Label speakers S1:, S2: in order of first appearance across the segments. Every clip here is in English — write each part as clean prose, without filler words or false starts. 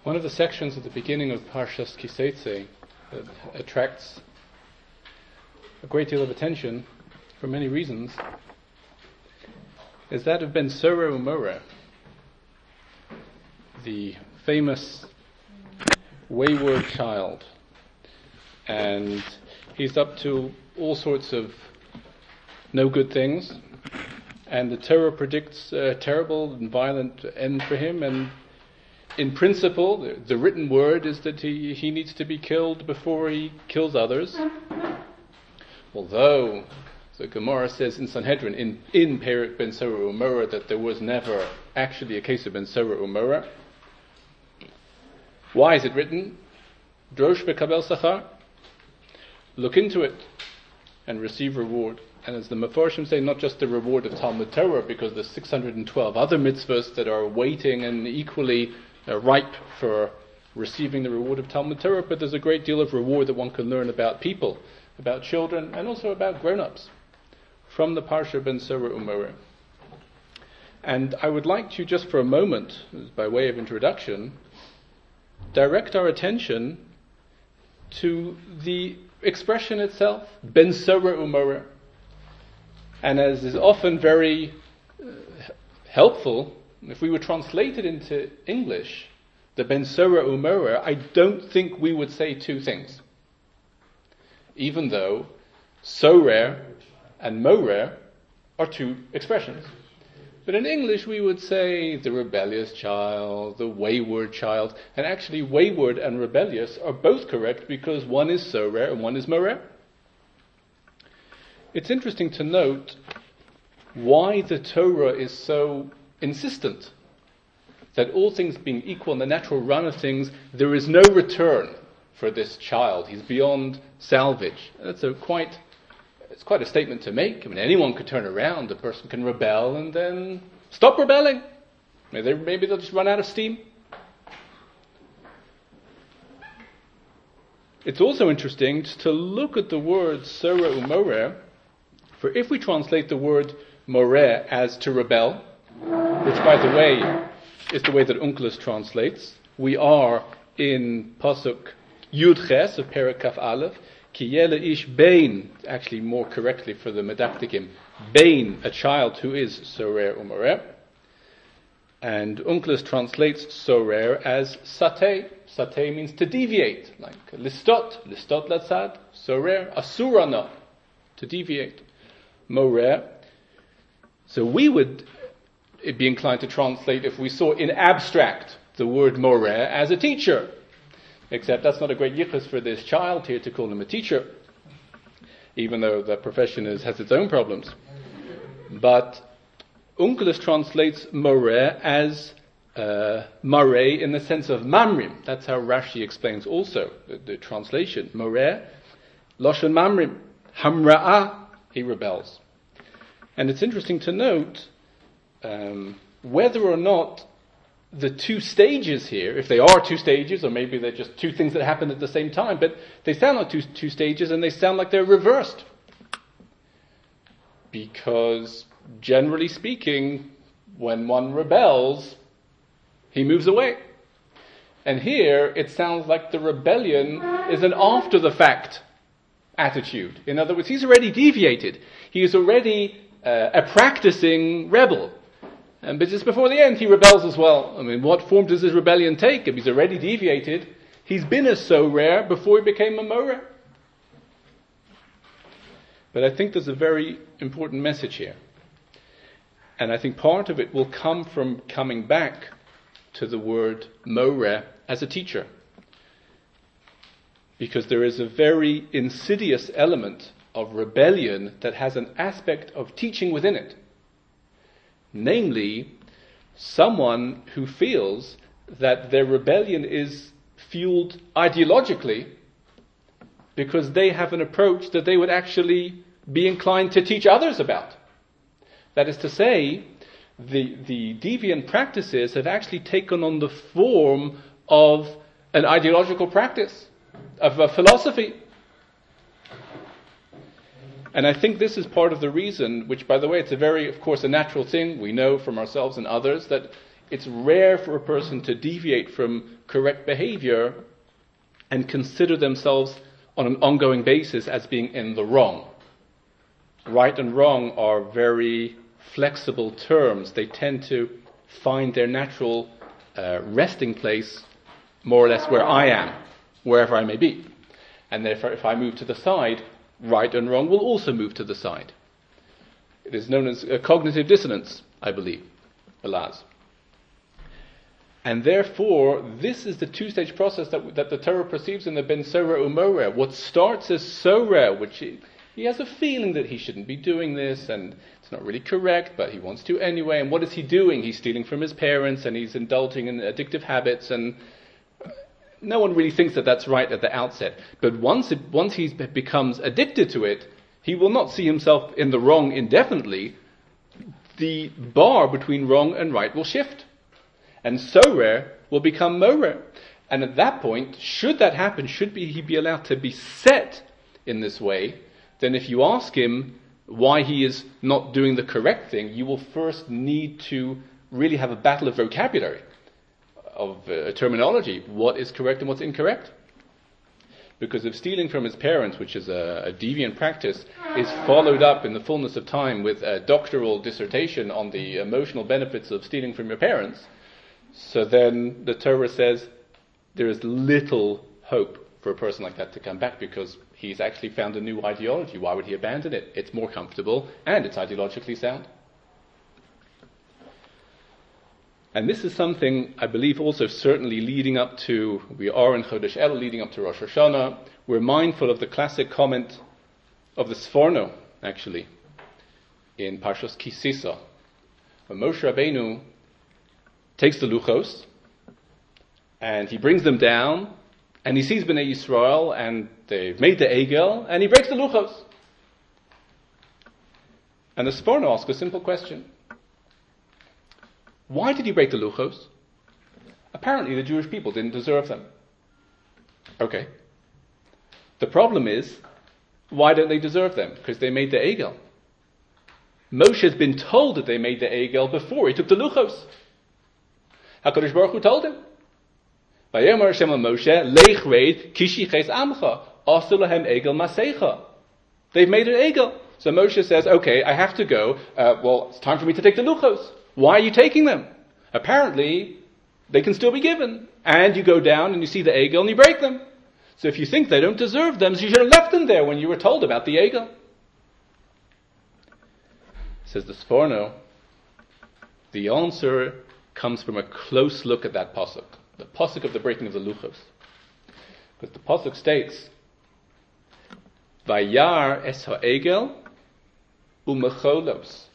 S1: One of the sections at the beginning of Parshas Kiseitze that attracts a great deal of attention for many reasons is that of Ben Sora Umora, the famous wayward child. And he's up to all sorts of no good things, and the Torah predicts a terrible and violent end for him, and in principle, the written word is that he needs to be killed before he kills others. Although the Gemara says in Sanhedrin, in Perek Ben Sora Umora, that there was never actually a case of Ben Sora Umora. Why is it written? Drosh v'kabel sachar. Look into it and receive reward. And as the Mefarshim say, not just the reward of Talmud Torah, because there's 612 other mitzvahs that are waiting and equally ripe for receiving the reward of Talmud Torah, but there's a great deal of reward that one can learn about people, about children, and also about grown-ups from the Parsha Ben Sora Umora. And I would like to, just for a moment, by way of introduction, direct our attention to the expression itself, Ben Sora Umora. And as is often very helpful, if we would translate it into English, the Ben Sora Umora, I don't think we would say two things. Even though Sorer and Morer are two expressions. But in English we would say the rebellious child, the wayward child, and actually wayward and rebellious are both correct because one is Sorer and one is Morer. It's interesting to note why the Torah is so insistent that all things being equal in the natural run of things, there is no return for this child. He's beyond salvage. That's quite a statement to make. I mean, anyone could turn around. A person can rebel and then stop rebelling. Maybe they'll just run out of steam. It's also interesting to look at the word Sora Umoreh, for if we translate the word moreh as to rebel, which, by the way, is the way that Onkelos translates. We are in Pasuk Yud Ches of Perek Kaf Aleph, Ki yele ish bein, actually more correctly for the Medaktikim, bein, a child who is Sorer Umoreh. And Onkelos translates Sorer as sateh. Sateh means to deviate, like listot latzad, Sorer, asurana, to deviate. Moreh. So we would be inclined to translate, if we saw in abstract the word moreh, as a teacher. Except that's not a great yichus for this child here to call him a teacher, even though that profession has its own problems. But Onkelos translates moreh as mareh in the sense of mamrim. That's how Rashi explains also the translation. Moreh, loshen mamrim, hamra'ah, he rebels. And it's interesting to note whether or not the two stages here, if they are two stages, or maybe they're just two things that happen at the same time, but they sound like two stages, and they sound like they're reversed. Because, generally speaking, when one rebels, he moves away. And here, it sounds like the rebellion is an after-the-fact attitude. In other words, he's already deviated. He is already a practicing rebel. But just before the end, he rebels as well. I mean, what form does his rebellion take? If he's already deviated, he's been a Sorer before he became a Moreh. But I think there's a very important message here. And I think part of it will come from coming back to the word Moreh as a teacher. Because there is a very insidious element of rebellion that has an aspect of teaching within it. Namely, someone who feels that their rebellion is fueled ideologically because they have an approach that they would actually be inclined to teach others about. That is to say, the deviant practices have actually taken on the form of an ideological practice, of a philosophy. And I think this is part of the reason, which, by the way, it's a very, of course, a natural thing. We know from ourselves and others that it's rare for a person to deviate from correct behavior and consider themselves on an ongoing basis as being in the wrong. Right and wrong are very flexible terms. They tend to find their natural resting place more or less where I am, wherever I may be. And therefore, if I move to the side, right and wrong will also move to the side. It is known as cognitive dissonance, I believe, alas. And therefore, this is the two-stage process that the Torah perceives in the Ben Sorah Umoreh. What starts as Sorah, which he has a feeling that he shouldn't be doing this, and it's not really correct, but he wants to anyway. And what is he doing? He's stealing from his parents, and he's indulging in addictive habits, and no one really thinks that that's right at the outset. But once he becomes addicted to it, he will not see himself in the wrong indefinitely. The bar between wrong and right will shift. And Sorah will become Moreh. And at that point, should that happen, he be allowed to be set in this way, then if you ask him why he is not doing the correct thing, you will first need to really have a battle of vocabulary, of terminology. What is correct and what's incorrect? Because if stealing from his parents, which is a deviant practice, is followed up in the fullness of time with a doctoral dissertation on the emotional benefits of stealing from your parents, so then the Torah says there is little hope for a person like that to come back, because he's actually found a new ideology. Why would he abandon it? It's more comfortable and it's ideologically sound. And this is something, I believe, also certainly leading up to, we are in Chodesh El, leading up to Rosh Hashanah. We're mindful of the classic comment of the Sforno, actually, in Parshas Ki Sisa, when Moshe Rabbeinu takes the Luchos, and he brings them down, and he sees Bnei Yisrael, and they've made the Egel, and he breaks the Luchos. And the Sforno asks a simple question. Why did he break the Luchos? Apparently the Jewish people didn't deserve them. Okay. The problem is, why don't they deserve them? Because they made the Egel. Moshe has been told that they made the Egel before he took the Luchos. HaKadosh Baruch Hu told him, Vayomer Hashem Moshe, Lech reid kishiches amcha, asu lahem egel masecha. They've made an egel. So Moshe says, okay, I have to go. Well, it's time for me to take the luchos. Why are you taking them? Apparently, they can still be given. And you go down and you see the egel and you break them. So if you think they don't deserve them, so you should have left them there when you were told about the egel. Says the Sforno, the answer comes from a close look at that pasuk, the pasuk of the breaking of the luchos. Because the pasuk states, Vayar es ha'egel u'mecholos.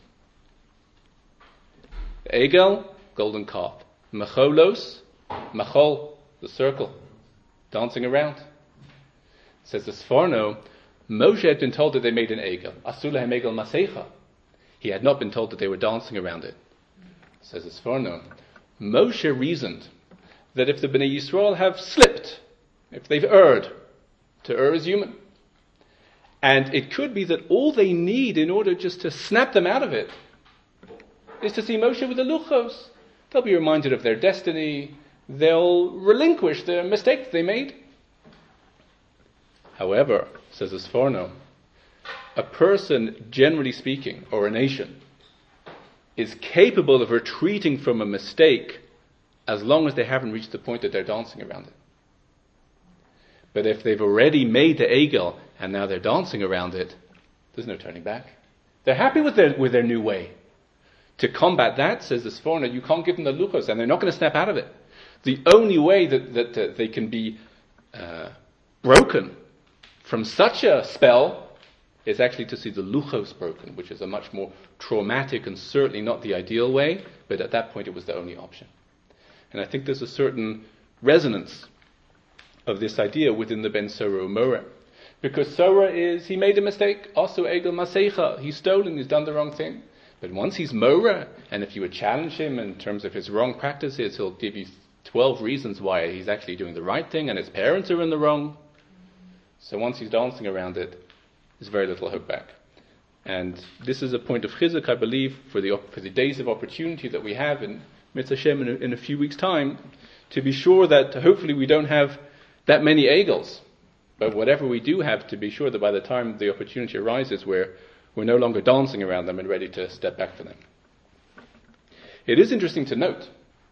S1: Egel, golden calf. Mecholos, mechol, the circle, dancing around. Says the Sforno, Moshe had been told that they made an egel. Asu lahem egel masecha. He had not been told that they were dancing around it. Says the Sforno, Moshe reasoned that if the Bnei Yisrael have slipped, if they've erred, to err is human, and it could be that all they need in order just to snap them out of it is to see Moshe with the luchos. They'll be reminded of their destiny. They'll relinquish the mistake they made. However, says the Sforno, a person, generally speaking, or a nation, is capable of retreating from a mistake as long as they haven't reached the point that they're dancing around it. But if they've already made the egel and now they're dancing around it, there's no turning back. They're happy with their new way. To combat that, says the Sforno, you can't give them the luchos, and they're not going to snap out of it. The only way that they can be broken from such a spell is actually to see the luchos broken, which is a much more traumatic and certainly not the ideal way, but at that point it was the only option. And I think there's a certain resonance of this idea within the Ben Sorah Umoreh. Because Sorah is, he made a mistake, asu egel masecha, he's stolen, he's done the wrong thing. But once he's Moreh, and if you would challenge him in terms of his wrong practices, he'll give you 12 reasons why he's actually doing the right thing and his parents are in the wrong. So once he's dancing around it, there's very little hope back. And this is a point of chizuk, I believe, for the days of opportunity that we have in Mitzvah Hashem in a few weeks' time, to be sure that hopefully we don't have that many egels. But whatever we do have, to be sure that by the time the opportunity arises, we're no longer dancing around them and ready to step back for them. It is interesting to note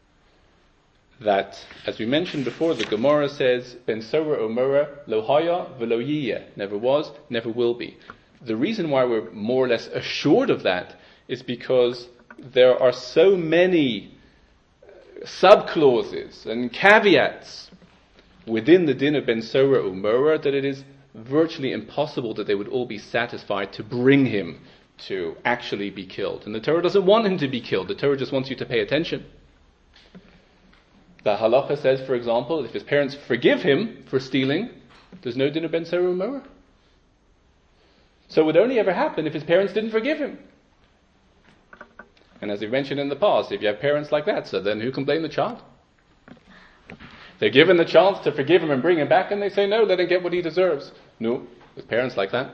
S1: that, as we mentioned before, the Gemara says, Ben Sora Omora lo haya velo yiyeh, never was, never will be. The reason why we're more or less assured of that is because there are so many sub-clauses and caveats within the din of Ben Sora Umora that it is virtually impossible that they would all be satisfied to bring him to actually be killed. And the Torah doesn't want him to be killed. The Torah just wants you to pay attention. The halacha says, for example, if his parents forgive him for stealing, there's no din of Ben Sora Umora. So it would only ever happen if his parents didn't forgive him. And as we mentioned in the past, if you have parents like that, so then who can blame the child? They're given the chance to forgive him and bring him back, and they say, no, let him get what he deserves. No, with parents like that.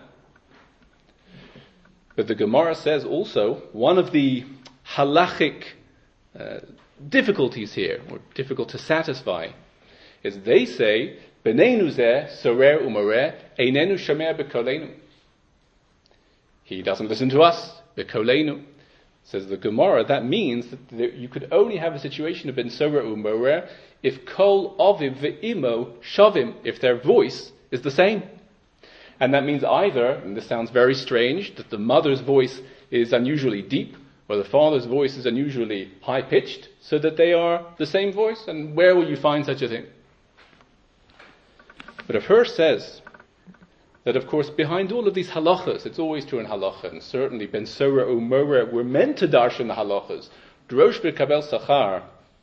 S1: But the Gemara says also, one of the halachic difficulties here, or difficult to satisfy, is they say, B'neinu zeh sorer umareh, einenu shomer b'koleinu. He doesn't listen to us, b'koleinu. Says the Gemara, that means that you could only have a situation of Ben Sora Umoreh if kol aviv ve'imo shavim, if their voice is the same. And that means either, and this sounds very strange, that the mother's voice is unusually deep, or the father's voice is unusually high-pitched, so that they are the same voice. And where will you find such a thing? But Rav Hirsch says that, of course, behind all of these halachas, it's always true in halacha, and certainly Ben Sora Umoreh, we're meant to darshan the halachas, drosh b'kabel sachar,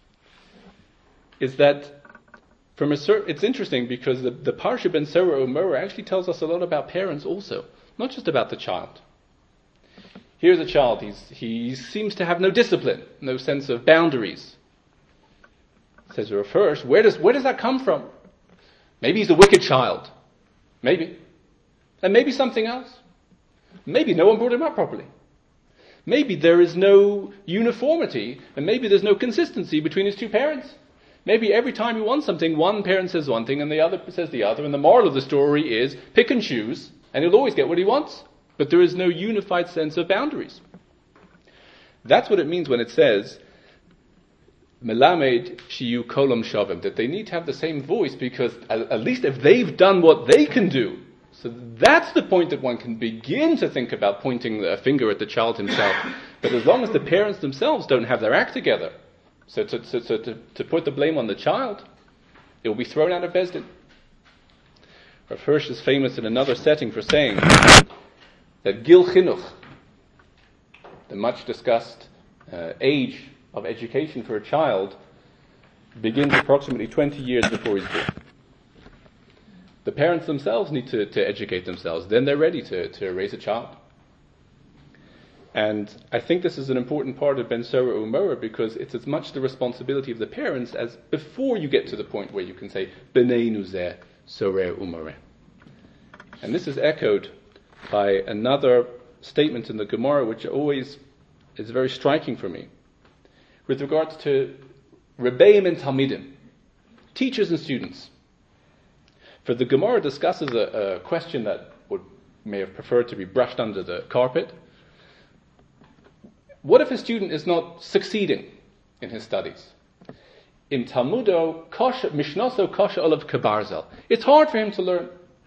S1: is that from a certain, it's interesting because the Parsha Ben Sora Umoreh actually tells us a lot about parents also, not just about the child. Here's a child, he seems to have no discipline, no sense of boundaries. Says Rav Hirsch, where does that come from? Maybe he's a wicked child. Maybe. And maybe something else. Maybe no one brought him up properly. Maybe there is no uniformity, and maybe there's no consistency between his two parents. Maybe every time he wants something, one parent says one thing and the other says the other, and the moral of the story is pick and choose, and he'll always get what he wants. But there is no unified sense of boundaries. That's what it means when it says, Melamed shiyu kolam shavim, that they need to have the same voice, because at least if they've done what they can do, so that's the point that one can begin to think about pointing a finger at the child himself. But as long as the parents themselves don't have their act together, so to put the blame on the child, it will be thrown out of Beis Din. Rav Hirsch is famous in another setting for saying that Gil Chinuch, the much discussed age of education for a child, begins approximately 20 years before he's born. The parents themselves need to educate themselves. Then they're ready to raise a child. And I think this is an important part of Ben Sora Umoreh, because it's as much the responsibility of the parents as before you get to the point where you can say, B'neinu zeh sorer umoreh. And this is echoed by another statement in the Gemara, which always is very striking for me, with regards to Rebbeim and Talmidim, teachers and students. For the Gemara discusses a question that may have preferred to be brushed under the carpet. What if a student is not succeeding in his studies? In Talmudo, Mishnoso Kosha Olav Kabarzel. It's hard for him to learn.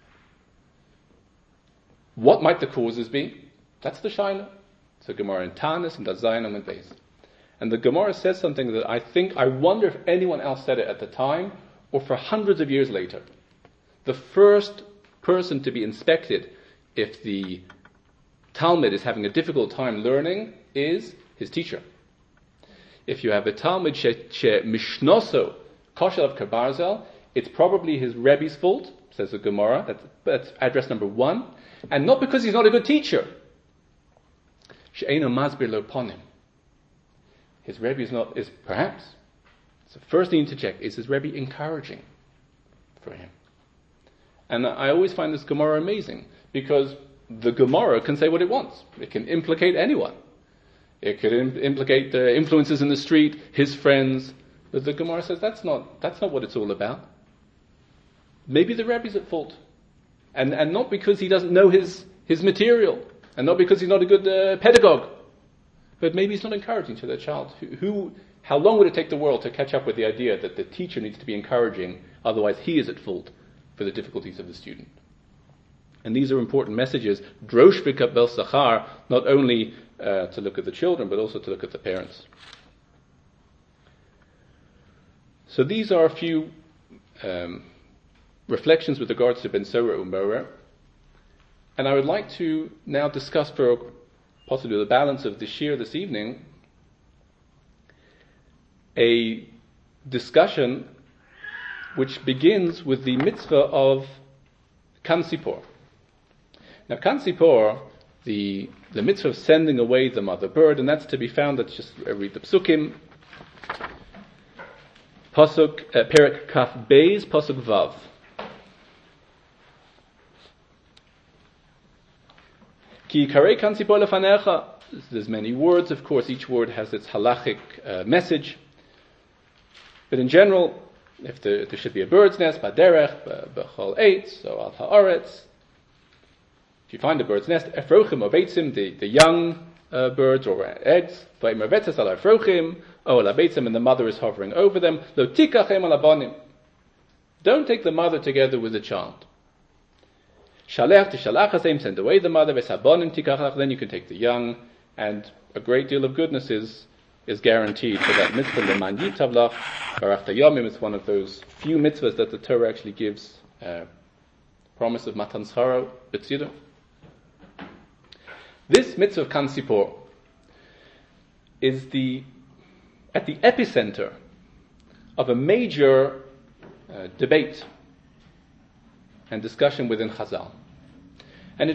S1: What might the causes be? That's the Shaila. It's a Gemara in Tanis and Dazayin and Beis. And the Gemara says something that I wonder if anyone else said it at the time, or for hundreds of years later. The first person to be inspected if the Talmud is having a difficult time learning is his teacher. If you have a Talmud she mishnoso koshel kabarzel, it's probably his Rebbe's fault, says the Gemara. That's address number 1. And not because he's not a good teacher. She'eino masbir lo ponim. His Rebbe is perhaps. So first thing to check, is his Rebbe encouraging for him? And I always find this Gemara amazing, because the Gemara can say what it wants. It can implicate anyone. It could implicate the influences in the street, his friends. But the Gemara says that's not what it's all about. Maybe the Rebbe's at fault. And not because he doesn't know his material, and not because he's not a good pedagogue, but maybe he's not encouraging to the child. How long would it take the world to catch up with the idea that the teacher needs to be encouraging, otherwise he is at fault for the difficulties of the student? And these are important messages, drosh b'kabel sachar, not only to look at the children, but also to look at the parents. So these are a few reflections with regards to Ben Sorah U'Moreh. And I would like to now discuss, for possibly the balance of the shir this evening, a discussion which begins with the mitzvah of Kansipor. Now, Kansipor, the mitzvah of sending away the mother bird, and that's to be found, let's just read the psukim. Pasuk, Perek Kaf Beis, Pasuk Vav. Ki karei Kansipor lefanecha. There's many words, of course, each word has its halachic message. But in general, if there should be a bird's nest, baderech, b'chol eitz, so al ha'aretz. If you find a bird's nest, efrochim or beitzim, the young birds or eggs, v'imravetzes al efrochim, o la beitzim, and the mother is hovering over them. Lo tikachem al abonim. Don't take the mother together with the child. Shalech tishalach hasem, send away the mother, v'sabonim tikachlach, then you can take the young, and a great deal of goodness is guaranteed for that mitzvah. Leman yitavlach barach yomim is one of those few mitzvahs that the Torah actually gives promise of matan scharo b'tzidah. This mitzvah of Kansipor is at the epicenter of a major debate and discussion within Chazal. And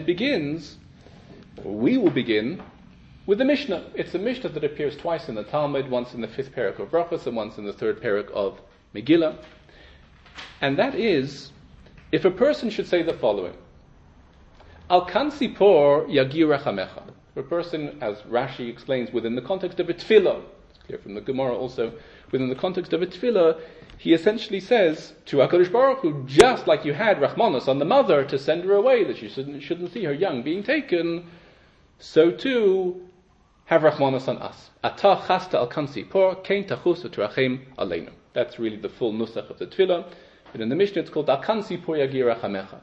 S1: we will begin with the Mishnah. It's a Mishnah that appears twice in the Talmud, once in the 5th parak of Brachos and once in the 3rd parak of Megillah. And that is, if a person should say the following: Al Kansipor yagir rachamecha. A person, as Rashi explains, within the context of a tefillah, it's clear from the Gemara also, within the context of a tefillah, he essentially says to HaKadosh Baruch Hu, just like you had Rachmanos on the mother to send her away, that you shouldn't see her young being taken, so too have Rachmanos on us. Atah chasta al Kansipor, kein tachus v'terachem aleinu. That's really the full nusach of the tefillah. But in the Mishnah it's called Al Kansipor yagir rachamecha.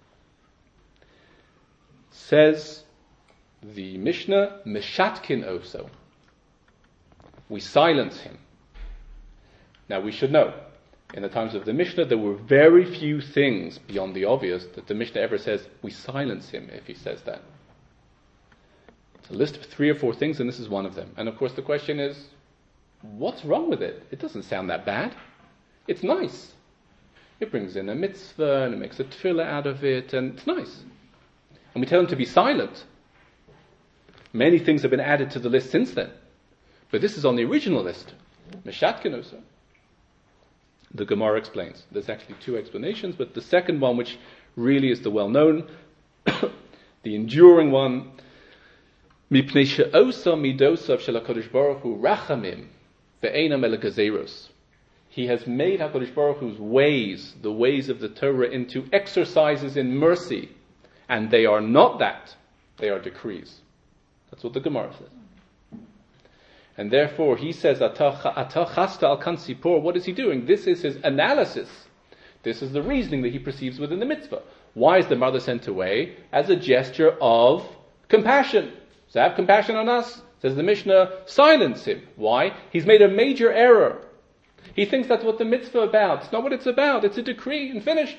S1: Says the Mishnah, Meshatkin oso. We silence him. Now we should know, in the times of the Mishnah, there were very few things beyond the obvious that the Mishnah ever says, we silence him if he says that. It's a list of 3 or 4 things, and this is one of them. And of course the question is, what's wrong with it? It doesn't sound that bad. It's nice. It brings in a mitzvah, and it makes a tefillah out of it, and it's nice. And we tell him to be silent. Many things have been added to the list since then. But this is on the original list. Meshatkin oso. The Gemara explains. There's actually 2 explanations, but the second one, which really is the well-known, the enduring one, Mipnei she'osa midosav shel HaKadosh Baruch Hu rachamim ve'einam ele gezeros. He has made HaKadosh Baruch Hu's ways, the ways of the Torah, into exercises in mercy. And they are not that. They are decrees. That's what the Gemara says. And therefore, he says, Atah chasta al Kansipor. What is he doing? This is his analysis. This is the reasoning that he perceives within the mitzvah. Why is the mother sent away? As a gesture of compassion. So have compassion on us. Says the Mishnah, silence him. Why? He's made a major error. He thinks that's what the mitzvah is about. It's not what it's about. It's a decree and finished.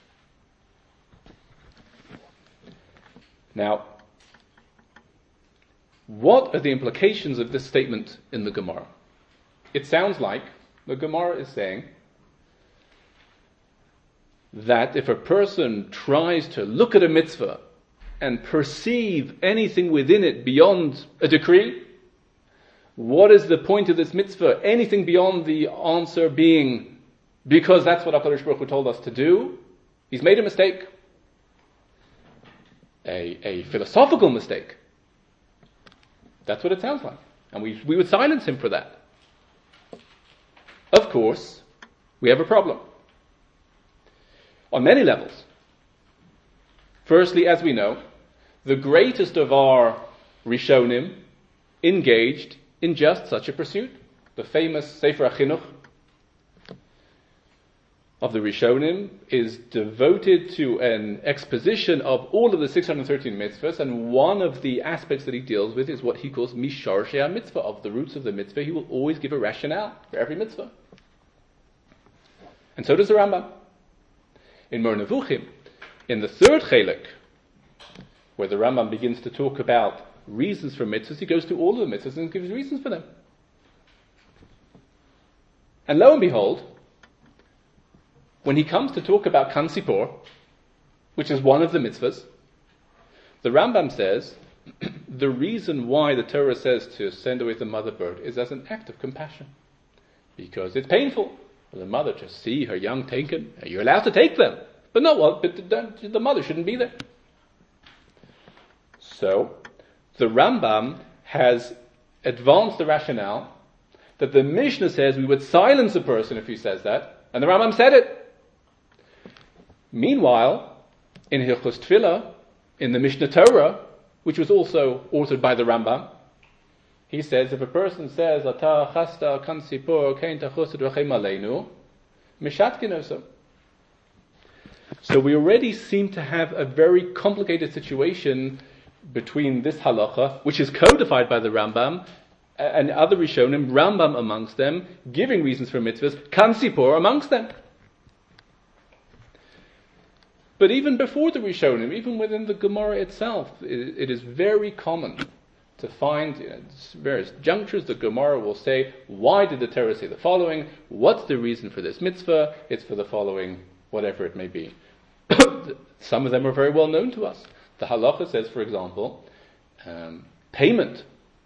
S1: Now, what are the implications of this statement in the Gemara? It sounds like the Gemara is saying that if a person tries to look at a mitzvah and perceive anything within it beyond a decree, what is the point of this mitzvah? Anything beyond the answer being, because that's what HaKadosh Baruch Hu told us to do, he's made a mistake. A philosophical mistake. That's what it sounds like. And we would silence him for that. Of course, we have a problem. On many levels. Firstly, as we know, the greatest of our Rishonim engaged in just such a pursuit. The famous Sefer HaChinuch of the Rishonim is devoted to an exposition of all of the 613 mitzvahs, and one of the aspects that he deals with is what he calls Mishar Shea mitzvah, of the roots of the mitzvah. He will always give a rationale for every mitzvah. And so does the Rambam. In Mor Nevuchim, in the third chelik, where the Rambam begins to talk about reasons for mitzvahs, he goes through all of the mitzvahs and gives reasons for them. And lo and behold, when he comes to talk about Kan Sipor, which is one of the mitzvahs, the Rambam says, the reason why the Torah says to send away the mother bird is as an act of compassion. Because it's painful for the mother to see her young taken. You're allowed to take them. But the mother shouldn't be there. So, the Rambam has advanced the rationale that the Mishnah says we would silence a person if he says that, and the Rambam said it. Meanwhile, in Hilchos Tefillah, in the Mishnah Torah, which was also authored by the Rambam, he says, if a person says, Ata chasta kan sipor kein tachosed v'chem aleinu, mishatkin oso. So we already seem to have a very complicated situation between this halacha, which is codified by the Rambam, and other Rishonim, Rambam amongst them, giving reasons for mitzvahs, Kan Sipor amongst them. But even before the Rishonim, even within the Gemara itself, it is very common to find various junctures the Gemara will say, why did the Torah say the following? What's the reason for this mitzvah? It's for the following, whatever it may be. Some of them are very well known to us. The halacha says, for example, payment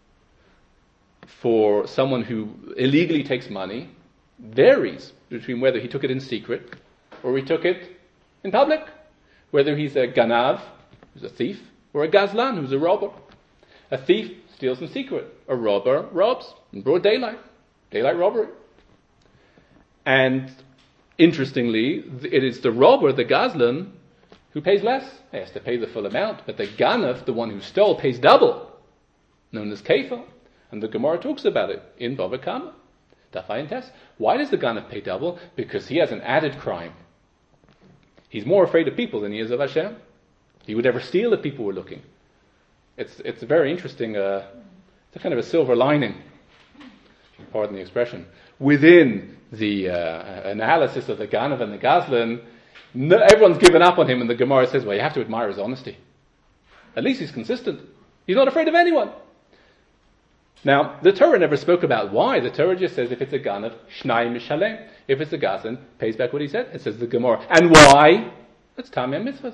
S1: for someone who illegally takes money varies between whether he took it in secret or he took it in public. Whether he's a ganav, who's a thief, or a gazlan, who's a robber. A thief steals in secret. A robber robs in broad daylight. Daylight robbery. And interestingly, it is the robber, the gazlan, who pays less. He has to pay the full amount. But the ganav, the one who stole, pays double, known as kefil. And the Gemara talks about it in Bava Kama. Dafayin Tes. Why does the ganav pay double? Because he has an added crime. He's more afraid of people than he is of Hashem. He would never steal if people were looking. It's very interesting. It's a kind of a silver lining, if you pardon the expression, within the analysis of the Ganav and the Gazlan. Everyone's given up on him, and the Gemara says, well, you have to admire his honesty. At least he's consistent. He's not afraid of anyone. Now, the Torah never spoke about why. The Torah just says if it's a Ganav, Shnai Mishalem. If it's a Gazlan, pays back what he said. It says the Gemara. And why? It's Tamei Mitzvahs.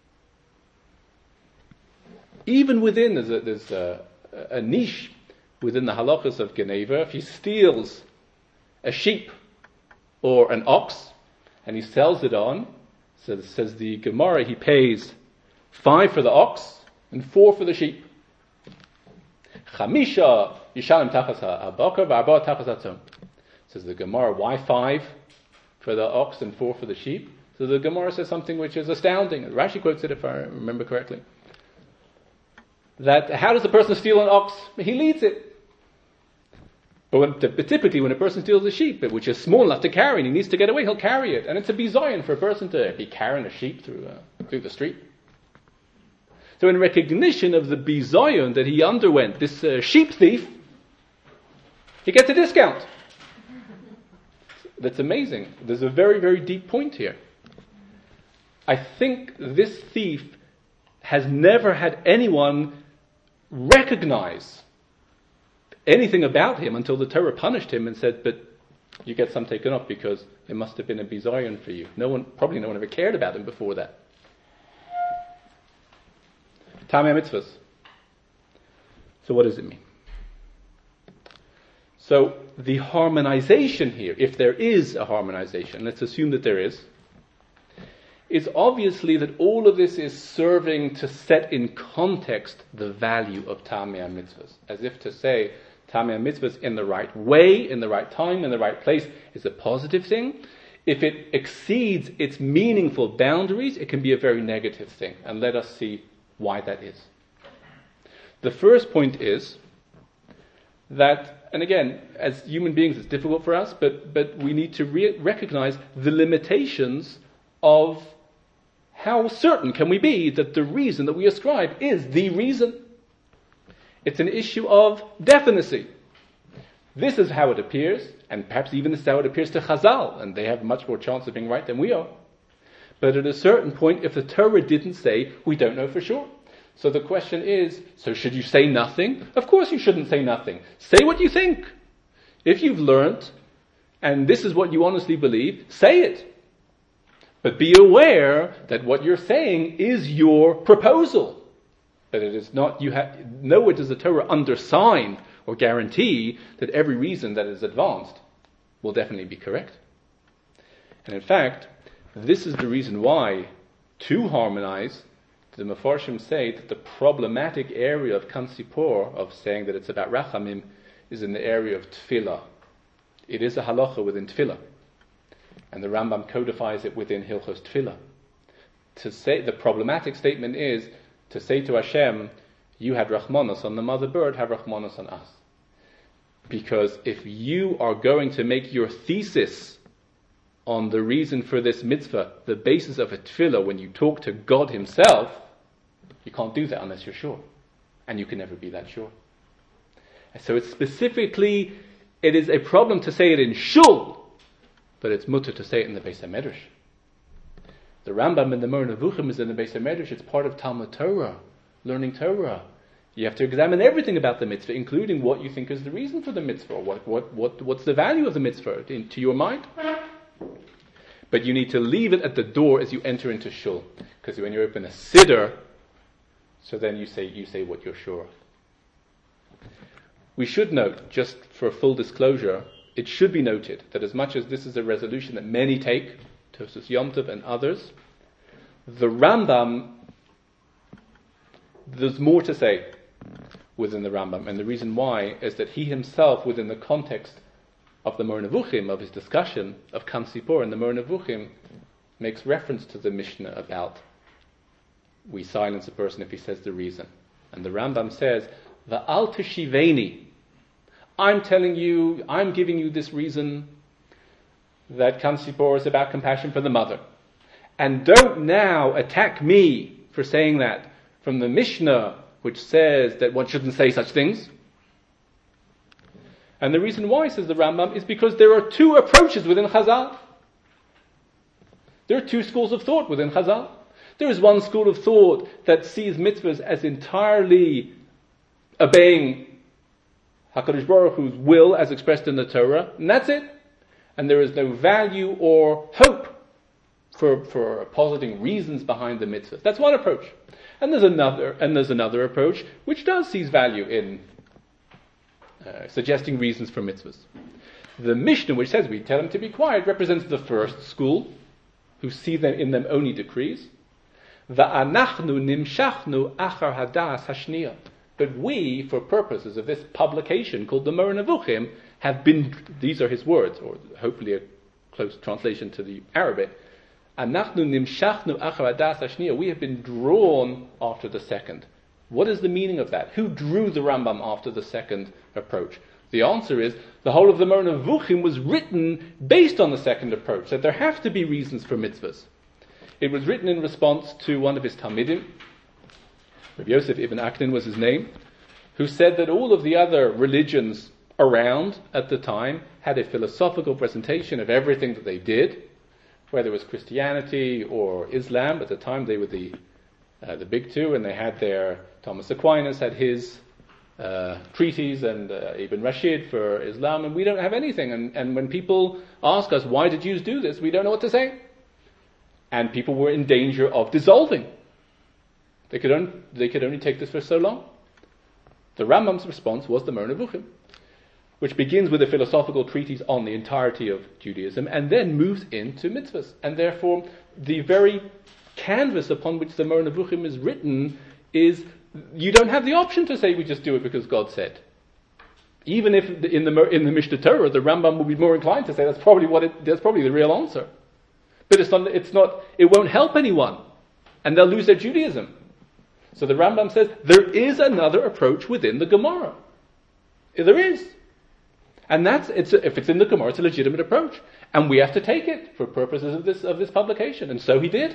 S1: Even within, there's a niche within the halachas of Geneva. If he steals a sheep or an ox and he sells it on, so it says the Gemara, he pays 5 for the ox and 4 for the sheep. Chamisha yishalem tachas ha'abakar v'arba tachas ha'tzon. Says the Gemara, why 5 for the ox and 4 for the sheep? So the Gemara says something which is astounding. Rashi quotes it, if I remember correctly. That how does the person steal an ox? He leads it. But typically when a person steals a sheep, which is small enough to carry and he needs to get away, he'll carry it. And it's a bizayon for a person to be carrying a sheep through the street. So in recognition of the bizayon that he underwent, this sheep thief, he gets a discount. That's amazing. There's a very, very deep point here. I think this thief has never had anyone recognize anything about him until the Torah punished him and said, but you get some taken off because it must have been a bizayon for you. Probably no one ever cared about him before that. Tamei Mitzvahs. So what does it mean? So the harmonization here, if there is a harmonization, let's assume that there is obviously that all of this is serving to set in context the value of Tamei Mitzvahs. As if to say, Tamei mitzvahs in the right way, in the right time, in the right place is a positive thing. If it exceeds its meaningful boundaries, it can be a very negative thing. And let us see why that is. The first point is that, and again, as human beings it's difficult for us, but we need to recognize the limitations of how certain can we be that the reason that we ascribe is the reason. It's an issue of definicy. This is how it appears, and perhaps even this is how it appears to Chazal, and they have much more chance of being right than we are. But at a certain point, if the Torah didn't say, we don't know for sure. So the question is, so should you say nothing? Of course you shouldn't say nothing. Say what you think. If you've learnt, and this is what you honestly believe, say it. But be aware that what you're saying is your proposal. That it is not, nowhere does the Torah undersign or guarantee that every reason that is advanced will definitely be correct. And in fact, this is the reason why, to harmonize, the Mefarshim say that the problematic area of Kansipor, of saying that it's about Rachamim, is in the area of Tefillah. It is a halacha within Tefillah. And the Rambam codifies it within Hilchos Tefillah. To say, the problematic statement is to say to Hashem, you had Rachmanos on the mother bird, have Rachmanos on us. Because if you are going to make your thesis on the reason for this mitzvah the basis of a tefillah when you talk to God himself, you can't do that unless you're sure. And you can never be that sure. And so it's specifically, it is a problem to say it in shul, but it's mutter to say it in the Beis HaMedrash. The Rambam in the Moreh Nevuchim is in the Beis HaMedrash. It's part of Talmud Torah, learning Torah. You have to examine everything about the mitzvah, including what you think is the reason for the mitzvah, what's the value of the mitzvah to your mind. But you need to leave it at the door as you enter into shul, because when you open a siddur, so then you say what you're sure of. We should note, just for full disclosure, it should be noted that as much as this is a resolution that many take, Tosfos Yom Tov and others, the Rambam, there's more to say within the Rambam, and the reason why is that he himself, within the context of the Moreh Nevuchim, of his discussion of Kansipor and the Moreh Nevuchim, makes reference to the Mishnah about we silence a person if he says the reason. And the Rambam says, Va'al teshiveni, I'm telling you, I'm giving you this reason that Kansipor is about compassion for the mother. And don't now attack me for saying that from the Mishnah, which says that one shouldn't say such things. And the reason why, says the Rambam, is because there are two approaches within Chazal. There are two schools of thought within Chazal. There is one school of thought that sees mitzvahs as entirely obeying HaKadosh Baruch Hu's will as expressed in the Torah, and that's it. And there is no value or hope for positing reasons behind the mitzvahs. That's one approach. And there's another approach which does seize value in suggesting reasons for mitzvahs. The Mishnah, which says we tell them to be quiet, represents the first school, who see them in them only decrees. Va'anachnu nimshachnu achar hadas hashniya. But we, for purposes of this publication called the Moreh Nevuchim, have been, these are his words, or hopefully a close translation to the Arabic, Anachnu nimshachnu achar hadas hashniya. We have been drawn after the second. What is the meaning of that? Who drew the Rambam after the second approach? The answer is, the whole of the Moreh Nevuchim was written based on the second approach, that there have to be reasons for mitzvahs. It was written in response to one of his Talmidim, Rabbi Yosef ibn Aknin was his name, who said that all of the other religions around at the time had a philosophical presentation of everything that they did, whether it was Christianity or Islam. At the time they were the big two, and they had their, Thomas Aquinas had his treatise, and Ibn Rashid for Islam, and we don't have anything. And when people ask us, why did Jews do this, we don't know what to say. And people were in danger of dissolving. They could only take this for so long. The Rambam's response was the Moreh Nevuchim, which begins with a philosophical treatise on the entirety of Judaism and then moves into mitzvahs. And therefore, the very canvas upon which the Moreh Nevuchim is written is, you don't have the option to say we just do it because God said. Even if in the Mishnah Torah, the Rambam would be more inclined to say that's probably the real answer. But it won't help anyone. And they'll lose their Judaism. So the Rambam says, there is another approach within the Gemara. There is. And if it's in the Gemara, it's a legitimate approach. And we have to take it for purposes of this publication. And so he did.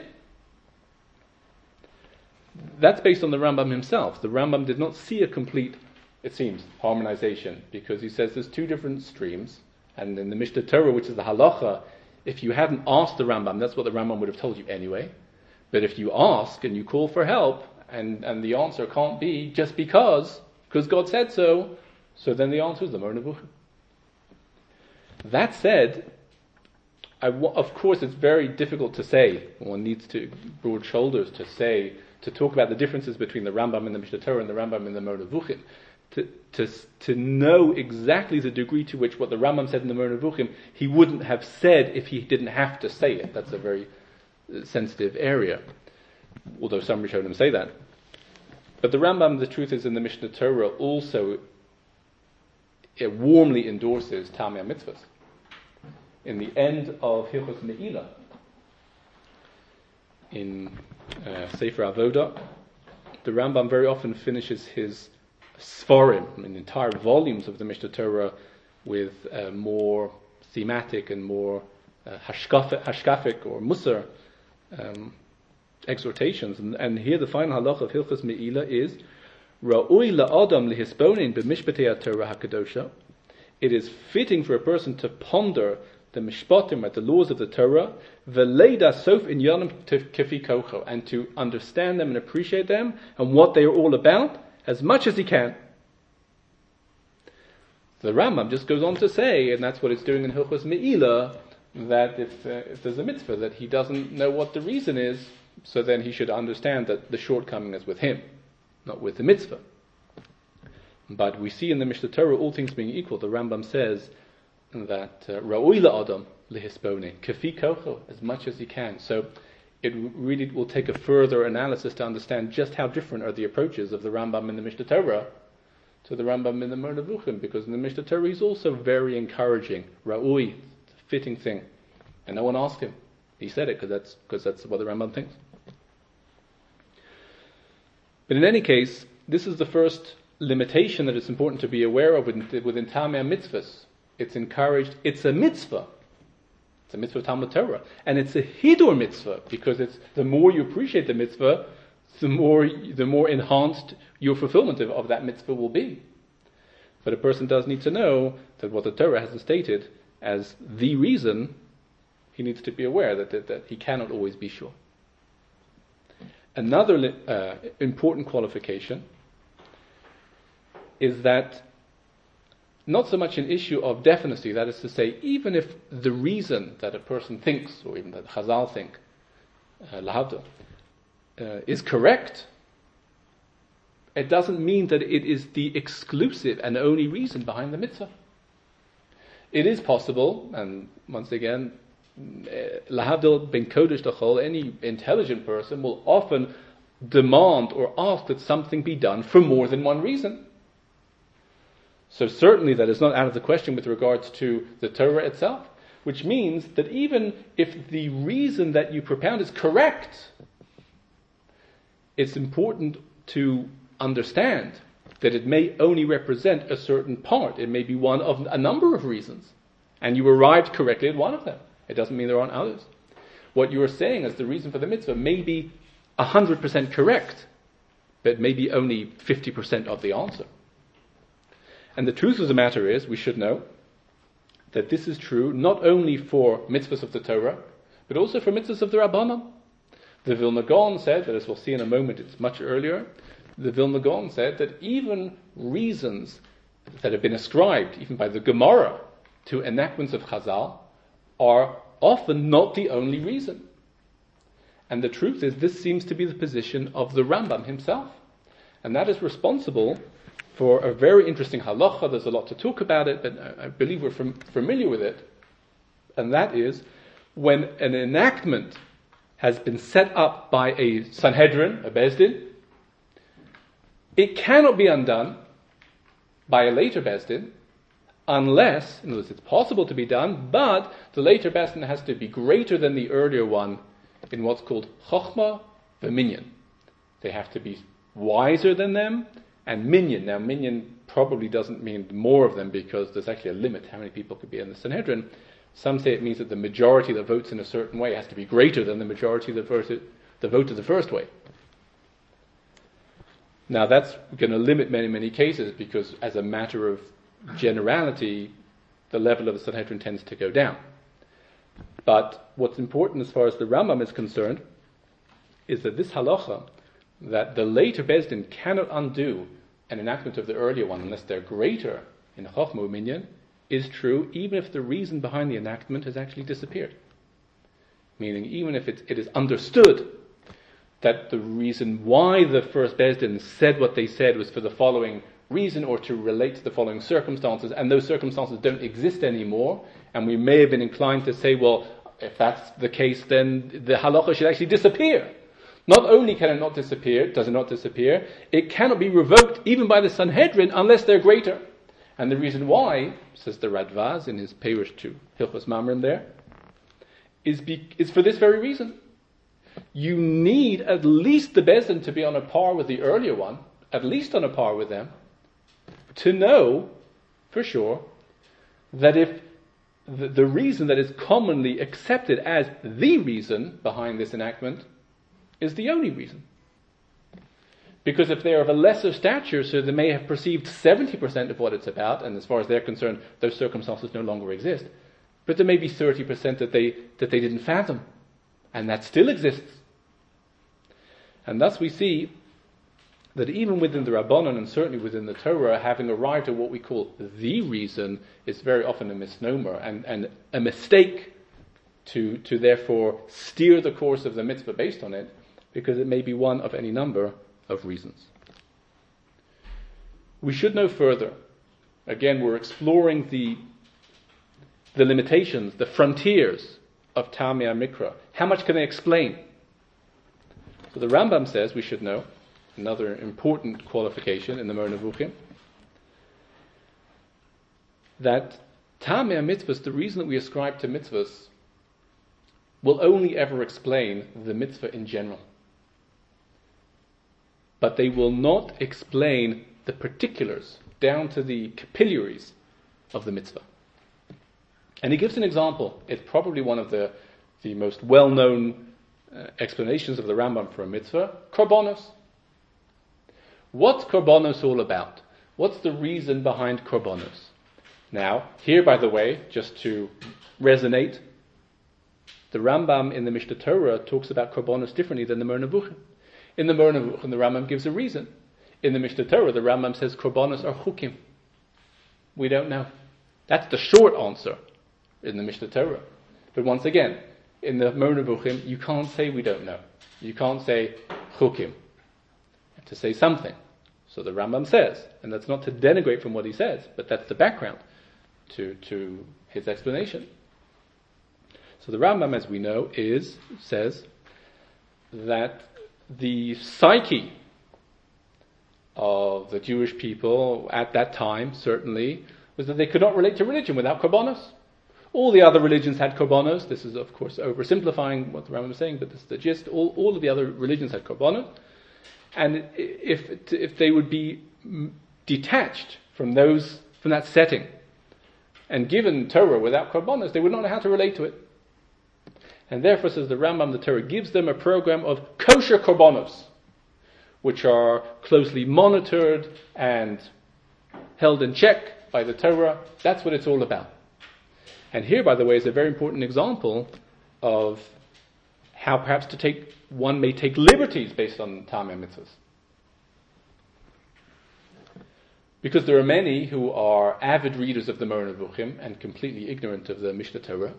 S1: That's based on the Rambam himself. The Rambam did not see a complete, it seems, harmonization, because he says there's two different streams. And in the Mishnah Torah, which is the halacha, if you hadn't asked the Rambam, that's what the Rambam would have told you anyway. But if you ask and you call for help, and the answer can't be just because God said so then the answer is the Moreh Nevuchim. That said, of course it's very difficult to say, one needs to broad shoulders to talk about the differences between the Rambam in the Mishnah Torah and the Rambam in the Moreh Nevuchim, to know exactly the degree to which what the Rambam said in the Moreh Nevuchim he wouldn't have said if he didn't have to say it. That's a very sensitive area, although some Rishonim say that. But the Rambam, the truth is, in the Mishnah Torah also it warmly endorses Tamei Mitzvahs. In the end of Hilchos Me'ilah, in Sefer Avodah, the Rambam very often finishes his Sfarim, entire volumes of the Mishnah Torah, with more thematic and more hashkafic or musar exhortations. And here the final halach of Hilchos Me'ilah is Ra'ui la'adam lihisponin b'mishpatei Torah hakadosha. It is fitting for a person to ponder the mishpatim, the laws of the Torah, v'leida sof inyanim kefi kocho, and to understand them and appreciate them and what they are all about as much as he can. The Rambam just goes on to say, and that's what it's doing in Hilchos Me'ilah, that if there's a mitzvah that he doesn't know what the reason is, so then he should understand that the shortcoming is with him, not with the mitzvah. But we see in the Mishnah Torah, all things being equal, the Rambam says that Ra'ui la'adam lihispone, kafi kocho, as much as he can. So it really will take a further analysis to understand just how different are the approaches of the Rambam in the Mishnah Torah to the Rambam in the Moreh Nevuchim, because in the Mishnah Torah he's also very encouraging. Ra'ui, fitting thing. And no one asked him. He said it because that's what the Rambam thinks. But in any case, this is the first limitation that it's important to be aware of within Tamei Mitzvahs. It's encouraged. It's a mitzvah. It's a mitzvah of Talmud Torah, and it's a hidur mitzvah, because it's the more you appreciate the mitzvah, the more enhanced your fulfillment of that mitzvah will be. But a person does need to know that what the Torah hasn't stated as the reason, he needs to be aware that he cannot always be sure. Another important qualification is that not so much an issue of definiteness, that is to say, even if the reason that a person thinks, or even that Chazal think, lahavdil, is correct, it doesn't mean that it is the exclusive and only reason behind the mitzvah. It is possible, and once again, lahavdil ben kodesh l'chol, any intelligent person will often demand or ask that something be done for more than one reason. So certainly that is not out of the question with regards to the Torah itself, which means that even if the reason that you propound is correct, it's important to understand that it may only represent a certain part. It may be one of a number of reasons, and you arrived correctly at one of them. It doesn't mean there aren't others. What you are saying as the reason for the mitzvah may be 100% correct, but maybe only 50% of the answer. And the truth of the matter is, we should know that this is true not only for mitzvahs of the Torah, but also for mitzvahs of the Rabbanan. The Vilna Gaon said, that as we'll see in a moment, it's much earlier, the Vilna Gaon said that even reasons that have been ascribed, even by the Gemara, to enactments of Chazal, are often not the only reason. And the truth is, this seems to be the position of the Rambam himself. And that is responsible for a very interesting halacha. There's a lot to talk about it, but I believe we're familiar with it. And that is, when an enactment has been set up by a Sanhedrin, a Beis Din, it cannot be undone by a later Beis Din, unless, in other words, it's possible to be done, but the later Beis Din has to be greater than the earlier one in what's called Chochmah v'Minyan. They have to be wiser than them, and Minyan. Now, Minyan probably doesn't mean more of them because there's actually a limit how many people could be in the Sanhedrin. Some say it means that the majority that votes in a certain way has to be greater than the majority that voted the first way. Now, that's going to limit many cases because as a matter of generality, the level of the Sanhedrin tends to go down. But what's important as far as the Rambam is concerned is that this halacha, that the later Beis Din cannot undo an enactment of the earlier one unless they're greater in Chochmah U'Minyan, is true even if the reason behind the enactment has actually disappeared. Meaning, even if it is understood that the reason why the first Beis Din said what they said was for the following reason or to relate to the following circumstances, and those circumstances don't exist anymore, and we may have been inclined to say, well, if that's the case, then the halacha should actually disappear. Not only can it not disappear, does it not disappear, it cannot be revoked even by the Sanhedrin unless they're greater. And the reason why, says the Radvaz in his Perush to Hilchos Mamrim there, is for this very reason. You need at least the Beis Din to be on a par with the earlier one, at least on a par with them, to know for sure that if the reason that is commonly accepted as the reason behind this enactment is the only reason. Because if they are of a lesser stature, so they may have perceived 70% of what it's about, and as far as they're concerned, those circumstances no longer exist. But there may be 30% that they didn't fathom, and that still exists. And thus we see that even within the Rabbanon, and certainly within the Torah, having arrived at what we call the reason is very often a misnomer, and a mistake to therefore steer the course of the mitzvah based on it, because it may be one of any number of reasons. We should know further. Again, we're exploring the limitations, the frontiers of Tamei Mikra. How much can they explain? So the Rambam says we should know, another important qualification in the Moreh Nevuchim, that Tamei Mitzvahs, the reason that we ascribe to mitzvahs, will only ever explain the mitzvah in general. But they will not explain the particulars, down to the capillaries of the mitzvah. And he gives an example. It's probably one of the most well-known explanations of the Rambam for a mitzvah, korbanos. What's korbanos all about? What's the reason behind korbanos? Now, here, by the way, just to resonate, the Rambam in the Mishnah Torah talks about korbanos differently than the Moreh Nevuchim. In the Moreh Nevuchim, the Rambam gives a reason. In the Mishnah Torah, the Rambam says korbanos are chukim. We don't know. That's the short answer in the Mishnah Torah. But once again, in the Moreh Nevuchim, you can't say we don't know. You can't say chukim. You have to say something. So the Rambam says, and that's not to denigrate from what he says, but that's the background to his explanation. So the Rambam, as we know, says that the psyche of the Jewish people at that time, certainly, was that they could not relate to religion without korbanos. All the other religions had korbanos. This is, of course, oversimplifying what the Rambam is saying, but this is the gist. All of the other religions had korbanos. And if they would be detached from that setting and given Torah without korbanos, they would not know how to relate to it. And therefore, says the Rambam, the Torah gives them a program of kosher korbanos, which are closely monitored and held in check by the Torah. That's what it's all about. And here, by the way, is a very important example of how perhaps one may take liberties based on Tamei Mitzvahs. Because there are many who are avid readers of the Moreh Nevuchim and completely ignorant of the Mishnah Torah.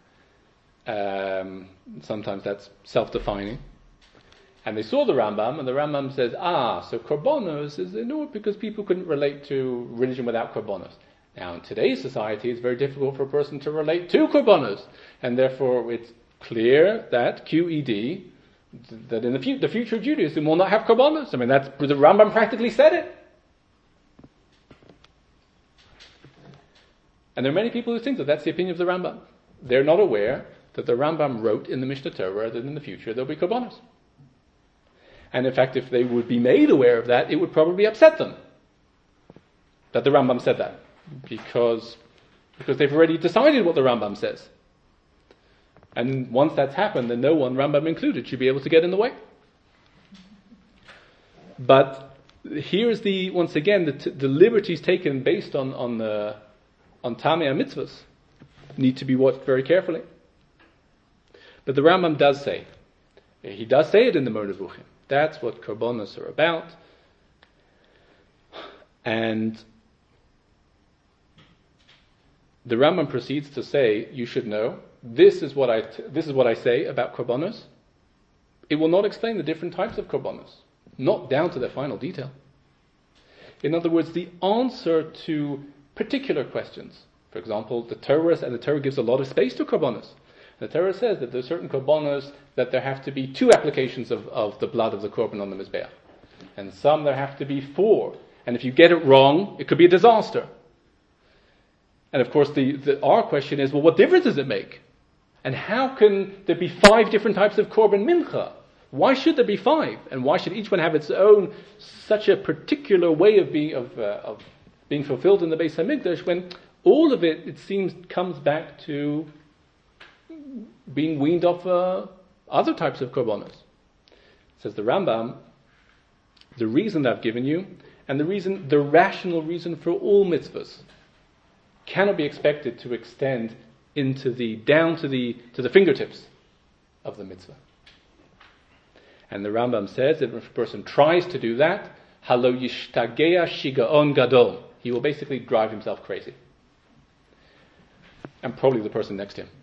S1: Sometimes that's self-defining. And they saw the Rambam, and the Rambam says, so korbanos is ignored because people couldn't relate to religion without korbanos. Now, in today's society, it's very difficult for a person to relate to korbanos, and therefore it's clear that QED, that in the future of Judaism will not have korbanos. I mean, that's the Rambam practically said it. And there are many people who think that that's the opinion of the Rambam. They're not aware that the Rambam wrote in the Mishnah Torah that in the future there'll be korbanos. And in fact, if they would be made aware of that, it would probably upset them that the Rambam said that, because they've already decided what the Rambam says. And once that's happened, then no one, Rambam included, should be able to get in the way. But here's once again, the liberties taken based on Tamei HaMitzvos need to be watched very carefully. But the Rambam does say, he does say it in the Moreh Nevuchim. That's what korbanos are about. And the Rambam proceeds to say, you should know, this is what I say about korbanos. It will not explain the different types of korbanos, not down to their final detail. In other words, the answer to particular questions. For example, the Torah gives a lot of space to korbanos. The Torah says that there are certain korbanos that there have to be 2 applications of the blood of the korban on the Mizbeach. And some there have to be 4. And if you get it wrong, it could be a disaster. And of course, our question is, well, what difference does it make? And how can there be 5 different types of korban mincha? Why should there be 5? And why should each one have its own, such a particular way of being fulfilled in the Beis HaMikdash, when all of it seems, comes back to being weaned off other types of korbanos? Says the Rambam, the reason I've given you, and the rational reason for all mitzvahs, cannot be expected to extend down to the fingertips of the mitzvah. And the Rambam says that if a person tries to do that, halo yishtageya shigaon gadol, he will basically drive himself crazy, and probably the person next to him.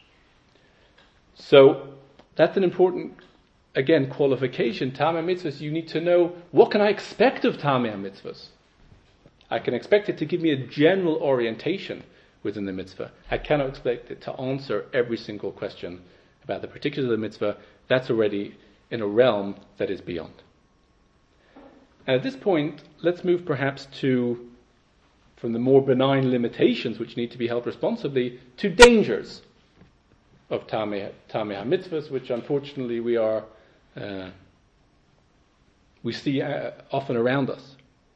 S1: So that's an important, again, qualification. Tamei HaMitzvos, you need to know, what can I expect of Tamei HaMitzvos? I can expect it to give me a general orientation within the mitzvah. I cannot expect it to answer every single question about the particulars of the mitzvah. That's already in a realm that is beyond. And at this point, let's move perhaps from the more benign limitations which need to be held responsibly, to dangers of Tamei HaMitzvos, which unfortunately we see often around us.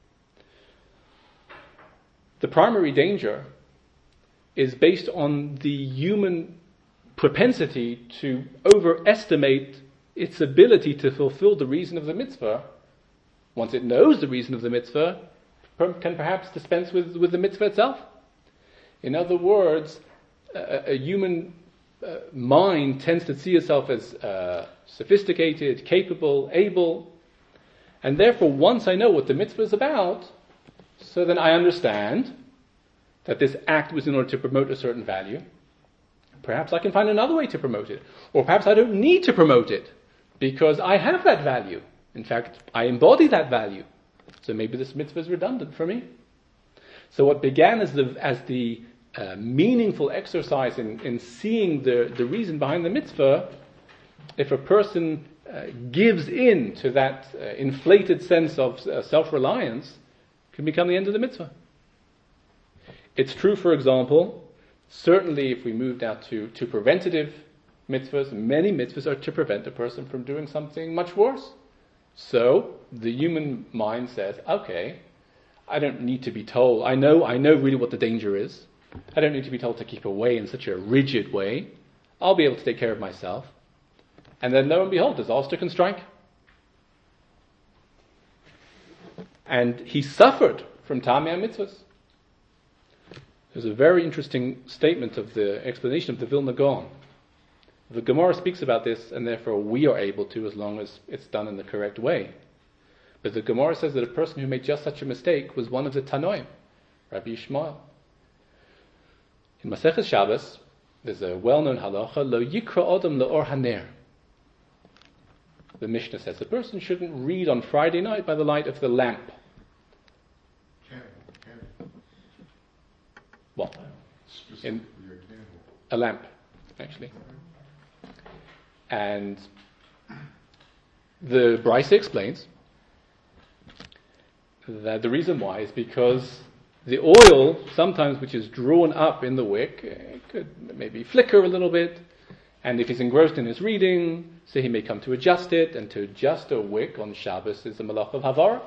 S1: The primary danger is based on the human propensity to overestimate its ability to fulfill the reason of the mitzvah. Once it knows the reason of the mitzvah, can perhaps dispense with the mitzvah itself. In other words, a human mind tends to see itself as sophisticated, capable, able, and therefore once I know what the mitzvah is about, so then I understand that this act was in order to promote a certain value. Perhaps I can find another way to promote it. Or perhaps I don't need to promote it because I have that value. In fact, I embody that value. So maybe this mitzvah is redundant for me. So what began as the meaningful exercise in seeing the reason behind the mitzvah, if a person gives in to that inflated sense of self-reliance, can become the end of the mitzvah. It's true, for example, certainly if we move now to preventative mitzvahs, many mitzvahs are to prevent a person from doing something much worse. So the human mind says, okay, I don't need to be told, I know really what the danger is. I don't need to be told to keep away in such a rigid way. I'll be able to take care of myself. And then lo and behold, disaster can strike. And he suffered from Tamei HaMitzvos. There's a very interesting statement of the explanation of the Vilna Gaon. The Gemara speaks about this, and therefore we are able to, as long as it's done in the correct way. But the Gemara says that a person who made just such a mistake was one of the Tanoim, Rabbi Yishmael. In Maseches Shabbos, there's a well-known halacha, lo yikra adam le'or haner. The Mishnah says the person shouldn't read on Friday night by the light of the lamp. What? In a lamp, actually. And the Brisa explains that the reason why is because The oil, sometimes which is drawn up in the wick, could maybe flicker a little bit, and if he's engrossed in his reading, so he may come to adjust it, and to adjust a wick on Shabbos is a malach of havara.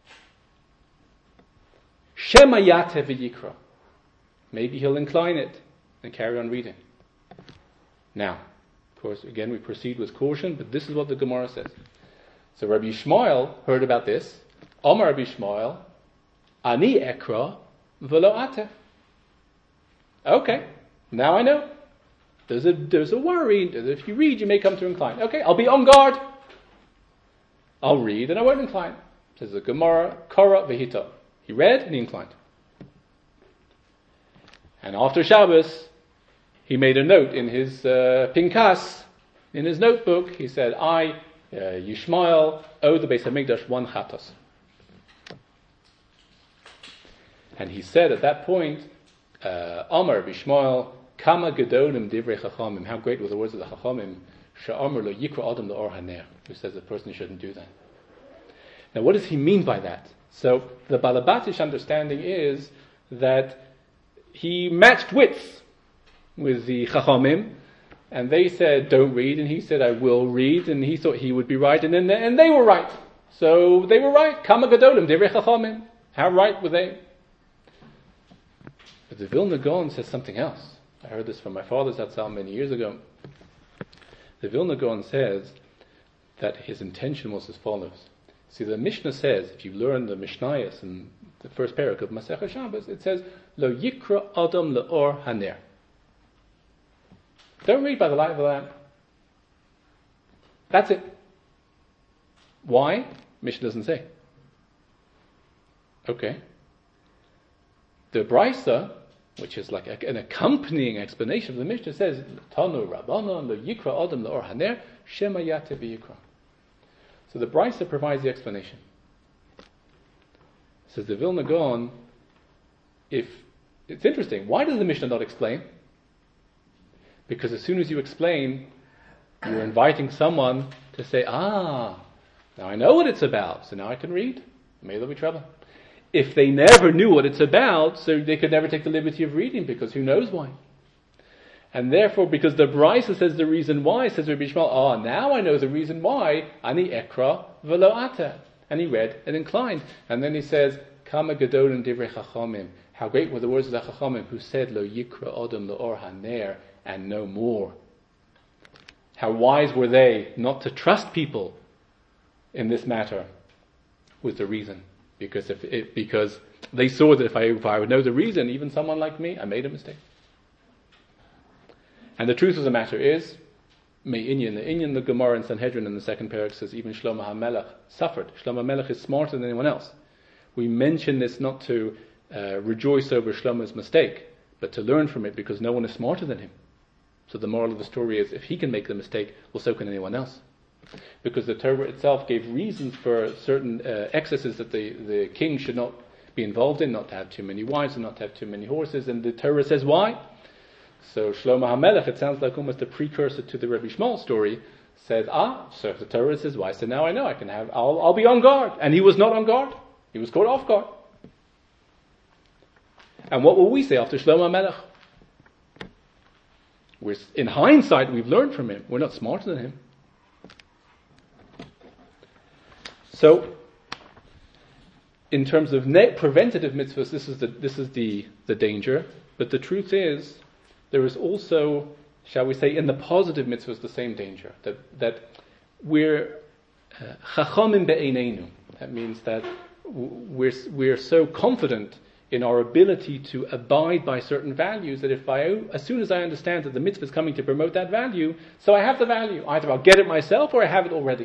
S1: Shema yateh v'yikra. Maybe he'll incline it and carry on reading. Now, of course, again we proceed with caution, but this is what the Gemara says. So Rabbi Yishmael heard about this. Omar Rabbi Yishmael, Ani ekra v'lo ateh. Okay, now I know. There's a worry. If you read, you may come to incline. Okay, I'll be on guard. I'll read and I won't incline. Says the Gemara, Korah v'hita. He read and he inclined. And after Shabbos, he made a note in his pinkas, in his notebook. He said, I, Yishmael, owe the Beis HaMikdash 1 chatos. And he said at that point, Amar Bishmael, Kama Gedolim Divrei Chachamim. How great were the words of the Chachamim? Sha'amar lo yikra adam la'or haner. Who says a person shouldn't do that. Now, what does he mean by that? So the Balabatish understanding is that he matched wits with the Chachamim, and they said, don't read, and he said, I will read, and he thought he would be right, and they were right. So they were right. Kama Gedolim Divrei Chachamim. How right were they? But the Vilna Gaon says something else. I heard this from my father's Zatzal many years ago. The Vilna Gaon says that his intention was as follows. See, the Mishnah says, if you learn the Mishnayos in the first parak of Masechah Shabbos, it says, Lo yikra adam le'or haner. Don't read by the light of the lamp. That's it. Why? Mishnah doesn't say. Okay. The Brisa, which is like an accompanying explanation of the Mishnah, says, Tanu Rabbanon lo yikra adam le'or haner, shema yateh v'yikra. So the Brisa provides the explanation. Says the Vilna Gaon, if it's interesting, why does the Mishnah not explain? Because as soon as you explain, you're inviting someone to say, now I know what it's about, so now I can read. May there be trouble. If they never knew what it's about, so they could never take the liberty of reading, because who knows why. And therefore, because the Brisa says the reason why, says Rabbi Yishmael, now I know the reason why, ani ekra v'lo ateh. And he read and inclined. And then he says, Kama gedolim divrei chachamim. How great were the words of the chachamim who said, Lo yikra odom le'or haner, and no more. How wise were they not to trust people in this matter with the reason. Because they saw that if I would know the reason, even someone like me, I made a mistake. And the truth of the matter is, the Gemara in Sanhedrin in the second parak says even Shlomo HaMelech suffered. Shlomo HaMelech is smarter than anyone else. We mention this not to rejoice over Shlomo's mistake, but to learn from it, because no one is smarter than him. So the moral of the story is, if he can make the mistake, well, so can anyone else. Because the Torah itself gave reasons for certain excesses that the king should not be involved in, not to have too many wives and not to have too many horses, and the Torah says why. So Shlomo HaMelech, it sounds like almost a precursor to the Rabbi Yishmael story, says, so if the Torah says why, so now I know I'll be on guard. And he was not on guard. He was caught off guard. And what will we say after Shlomo HaMelech? In hindsight, we've learned from him. We're not smarter than him. So, in terms of preventative mitzvahs, this is the danger. But the truth is, there is also, shall we say, in the positive mitzvahs, the same danger. That we're chachamim be'einenu. That means that we're so confident in our ability to abide by certain values that as soon as I understand that the mitzvah is coming to promote that value, so I have the value. Either I'll get it myself or I have it already.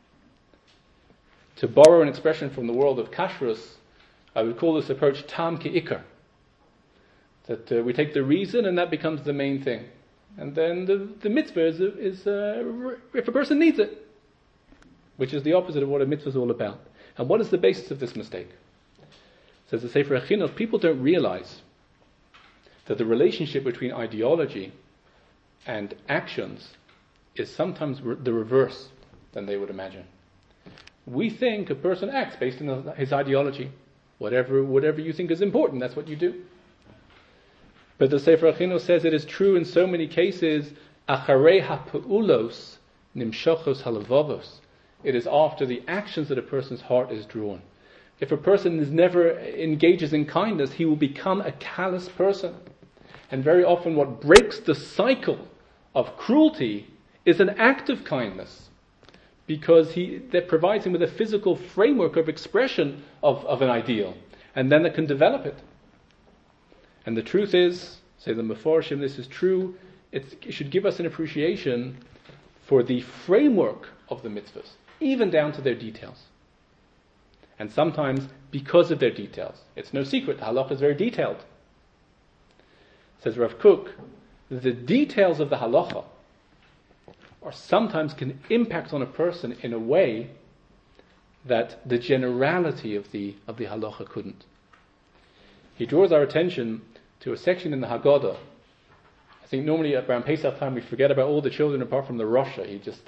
S1: To borrow an expression from the world of kashrus, I would call this approach tam ke'ikar. That we take the reason and that becomes the main thing. And then the mitzvah is if a person needs it, which is the opposite of what a mitzvah is all about. And what is the basis of this mistake? Says the Sefer HaChinuch, people don't realize that the relationship between ideology and actions is sometimes the reverse than they would imagine. We think a person acts based on his ideology. Whatever you think is important, that's what you do. But the Sefer HaChinuch says it is true in so many cases, acharei ha'pe'ulos nimshachos halavavos. It is after the actions that a person's heart is drawn. If a person never engages in kindness, he will become a callous person. And very often what breaks the cycle of cruelty is an act of kindness, because that provides him with a physical framework of expression of an ideal, and then it can develop it. And the truth is, say the Mefarshim, this is true, it should give us an appreciation for the framework of the mitzvahs, even down to their details. And sometimes because of their details. It's no secret, the halacha is very detailed. Says Rav Kook, the details of the halacha or sometimes can impact on a person in a way that the generality of the halacha couldn't. He draws our attention to a section in the Haggadah. I think normally around Pesach time we forget about all the children apart from the Rasha.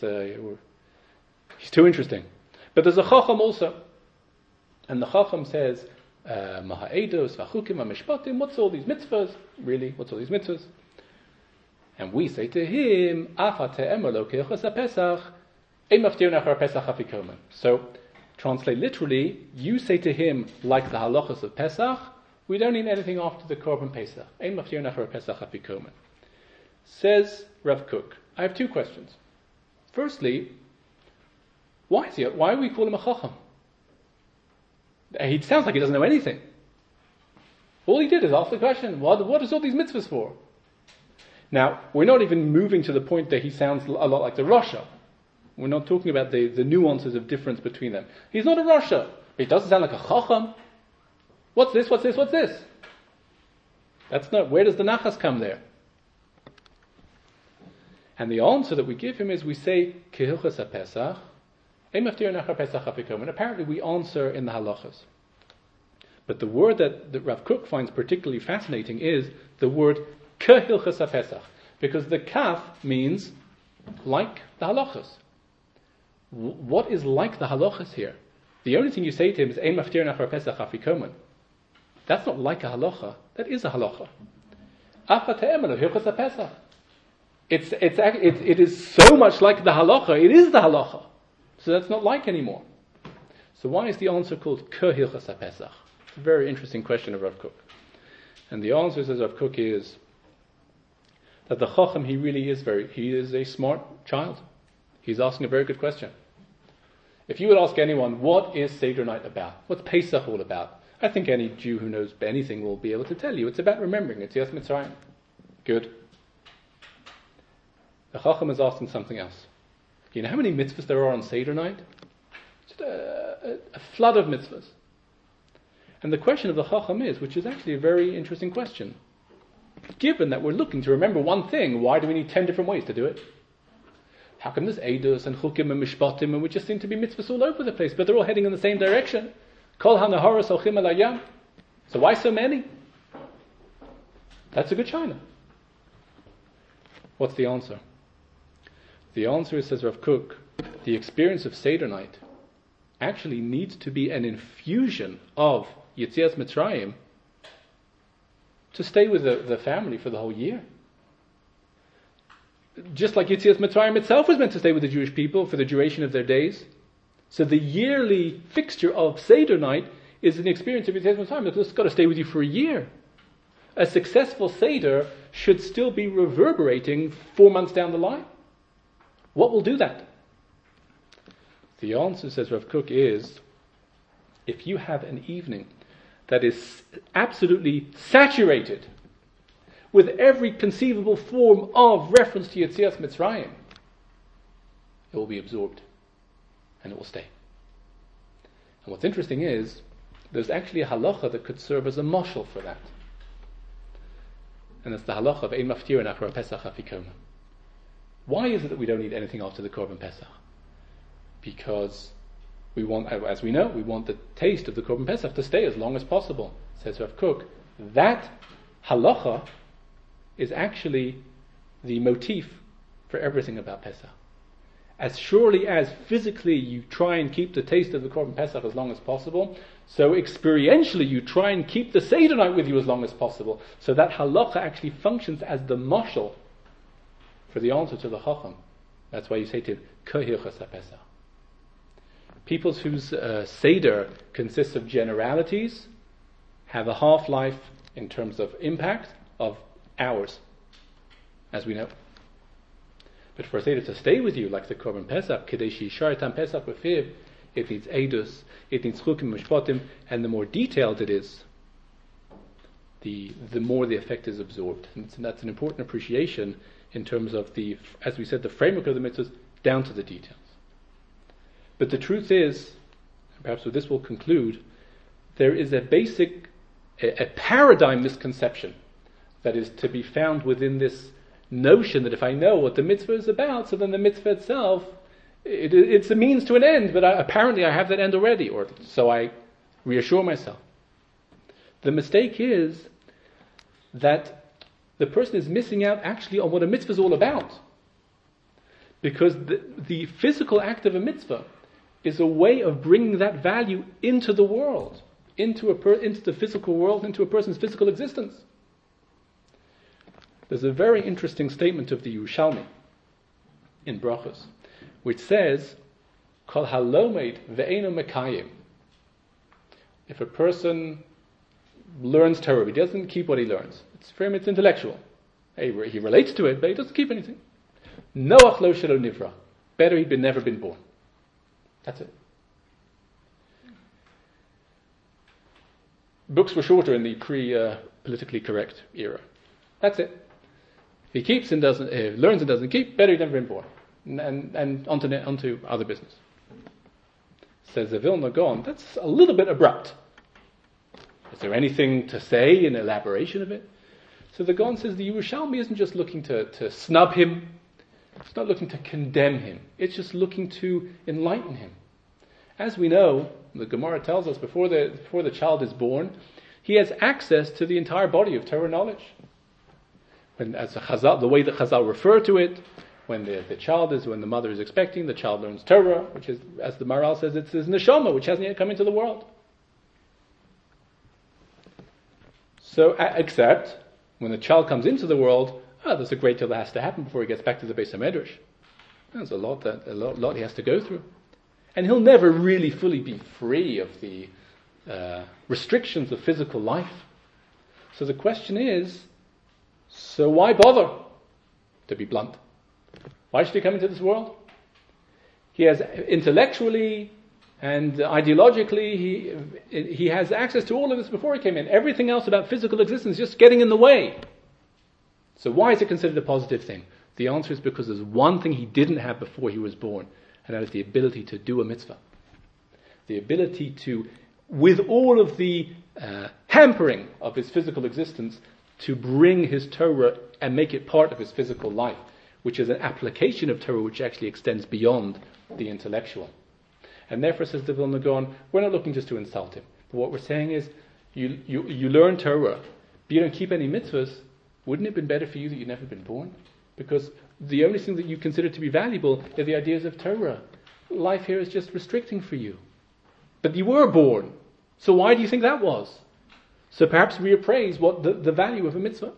S1: He's too interesting. But there's a Chacham also. And the Chacham says, Maha'edos, Vachukim, Mishpatim, what's all these mitzvahs? Really, what's all these mitzvahs? And we say to him, so, translate literally, you say to him, like the halachas of Pesach, we don't need anything after the Korban Pesach. Says Rav Kook, I have two questions. Firstly, why are we calling him a chacham? He sounds like he doesn't know anything. All he did is ask the question, what is all these mitzvahs for? Now, we're not even moving to the point that he sounds a lot like the Rasha. We're not talking about the nuances of difference between them. He's not a Rasha, but he doesn't sound like a chacham. What's this? That's not, where does the nachas come there? And the answer that we give him is we say, Kehilchas HaPesach, and apparently we answer in the halachas. But the word that Rav Kook finds particularly fascinating is the word Kehilchas HaPesach, because the kaf means like the halachas. What is like the halachas here? The only thing you say to him is Ein maftir nachar Pesach afikomen. That's not like a halacha. That is a halacha. It is so much like the halacha. It is the halacha. So that's not like anymore. So why is the answer called Kehilchas HaPesach? It's a very interesting question of Rav Kook. And the answer, says Rav Kook, is that the Chacham, he is a smart child. He's asking a very good question. If you would ask anyone, what is Seder night about? What's Pesach all about? I think any Jew who knows anything will be able to tell you. It's about remembering Yetzias Mitzrayim. Good. The Chacham is asking something else. You know how many mitzvahs there are on Seder night? Just a flood of mitzvahs. And the question of the Chacham is, which is actually a very interesting question, given that we're looking to remember one thing, why do we need 10 different ways to do it? How come there's Eidos and Chukim and Mishpatim and we just seem to be mitzvahs all over the place, but they're all heading in the same direction? Kol HaNaharos Holchim El Hayam. So why so many? That's a good Shaila. What's the answer? The answer is, says Rav Kook, the experience of Seder night actually needs to be an infusion of Yetzias Mitzrayim to stay with the family for the whole year. Just like Yetzias Mitzrayim itself was meant to stay with the Jewish people for the duration of their days. So the yearly fixture of Seder night is an experience of Yetzias Mitzrayim. It's got to stay with you for a year. A successful Seder should still be reverberating 4 months down the line. What will do that? The answer, says Rav Kook, is if you have an evening that is absolutely saturated with every conceivable form of reference to Yetzias Mitzrayim, it will be absorbed and it will stay. And what's interesting is there's actually a halacha that could serve as a mashal for that. And it's the halacha of Ein Maftir Nachar Pesach Afikomen. Why is it that we don't need anything after the Korban Pesach? Because we want, as we know, we want the taste of the Korban Pesach to stay as long as possible. Says Rav Kook, that halacha is actually the motif for everything about Pesach. as surely as physically you try and keep the taste of the Korban Pesach as long as possible, so experientially you try and keep the Seder night with you as long as possible. So that halacha actually functions as the mashal for the answer to the Chacham. That's why you say to him, Kohilchas HaPesach. Peoples whose Seder consists of generalities have a half-life in terms of impact of hours, as we know. But for a Seder to stay with you, like the Korban Pesach, Kedeshi Shartam Pesach B'Fiv, it needs Eidus, it needs Chukim Mishpatim, and the more detailed it is, the more the effect is absorbed. And that's an important appreciation in terms of the, as we said, the framework of the mitzvahs down to the details. But the truth is, and perhaps with this we'll conclude, there is a basic, a paradigm misconception that is to be found within this notion that if I know what the mitzvah is about, so then the mitzvah itself, it's a means to an end, but apparently I have that end already, or so I reassure myself. The mistake is that the person is missing out actually on what a mitzvah is all about. Because the physical act of a mitzvah is a way of bringing that value into the world, into the physical world, into a person's physical existence. There's a very interesting statement of the Yerushalmi in Brachos, which says, Kol halomed ve'eno mekayim. If a person learns Torah, he doesn't keep what he learns. For him, it's intellectual. He relates to it, but he doesn't keep anything. Noach lo shelo nivra. Better he'd never been born. That's it. Books were shorter in the pre-politically correct era. That's it. If he keeps and doesn't, learns and doesn't keep, better he'd never been born. And onto other business. Says the Vilna Gaon, that's a little bit abrupt. Is there anything to say in elaboration of it? So the Gaon says the Yerushalmi isn't just looking to snub him. It's not looking to condemn him. It's just looking to enlighten him. As we know, the Gemara tells us before the child is born, he has access to the entire body of Torah knowledge. When, as a Chazal, the way that Chazal refer to it, when when the mother is expecting, the child learns Torah, which is, as the Maharal says, it's his neshama, which hasn't yet come into the world. So, except when the child comes into the world, there's a great deal that has to happen before he gets back to the Beis HaMedrash. There's a lot he has to go through. And he'll never really fully be free of the restrictions of physical life. So the question is, so why bother? To be blunt. Why should he come into this world? He has intellectually and ideologically, he has access to all of this before he came in. Everything else about physical existence is just getting in the way. So why is it considered a positive thing? The answer is because there's one thing he didn't have before he was born, and that is the ability to do a mitzvah. The ability to, with all of the hampering of his physical existence, to bring his Torah and make it part of his physical life, which is an application of Torah which actually extends beyond the intellectual. And therefore, says the Vilna Gaon, we're not looking just to insult him. But what we're saying is, you learn Torah, but you don't keep any mitzvahs. Wouldn't it have been better for you that you'd never been born? Because the only thing that you consider to be valuable are the ideas of Torah. Life here is just restricting for you. But you were born. So why do you think that was? So perhaps reappraise what the value of a mitzvah.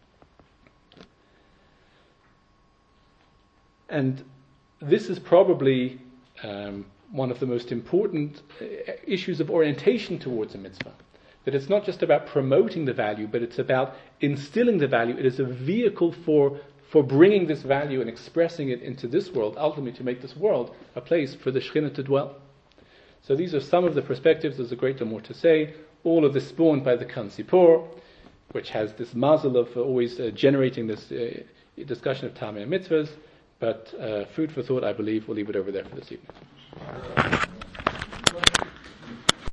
S1: And this is probably one of the most important issues of orientation towards a mitzvah. That it's not just about promoting the value, but it's about instilling the value. It is a vehicle for bringing this value and expressing it into this world, ultimately to make this world a place for the Shekhinah to dwell. So these are some of the perspectives. There's a great deal more to say. All of this spawned by the Kan Sipor, which has this mazel of always generating this discussion of Tamei Mitzvahs. But food for thought, I believe. We'll leave it over there for this evening.